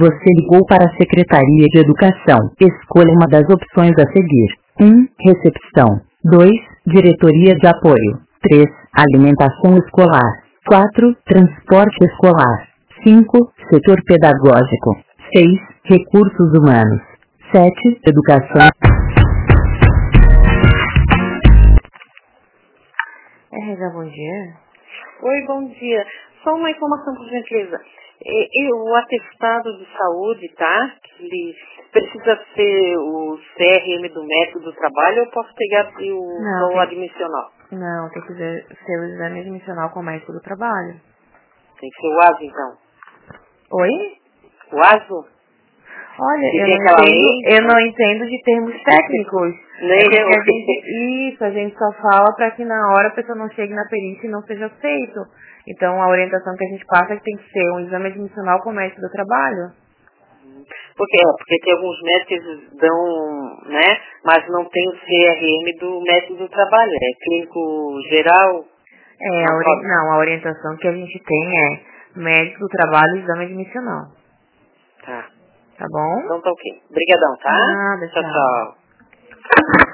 Você ligou para a Secretaria de Educação. Escolha uma das opções a seguir. 1. Recepção. 2. Diretoria de Apoio. 3. Alimentação escolar. 4. Transporte escolar. 5. Setor pedagógico. 6. Recursos humanos. 7. Educação. Bom dia. Oi, bom dia. Só uma informação, por gentileza. O atestado de saúde, tá? Ele precisa ser o CRM do médico do trabalho ou eu posso pegar o admissional? Não, tem que ser o exame admissional com o médico do trabalho. Tem que ser o ASO, então. Oi? O ASO? Olha, eu não entendo de termos técnicos. Nem eu. A gente só fala para que na hora a pessoa não chegue na perícia e não seja feito. Então a orientação que a gente passa é que tem que ser um exame admissional com o médico do trabalho. Porque tem alguns médicos que dão, né? Mas não tem o CRM do médico do trabalho. É clínico geral? A orientação que a gente tem é médico do trabalho e exame admissional. Tá. Tá bom? Então tá ok. Obrigadão, tá? Nada, tchau. Tchau.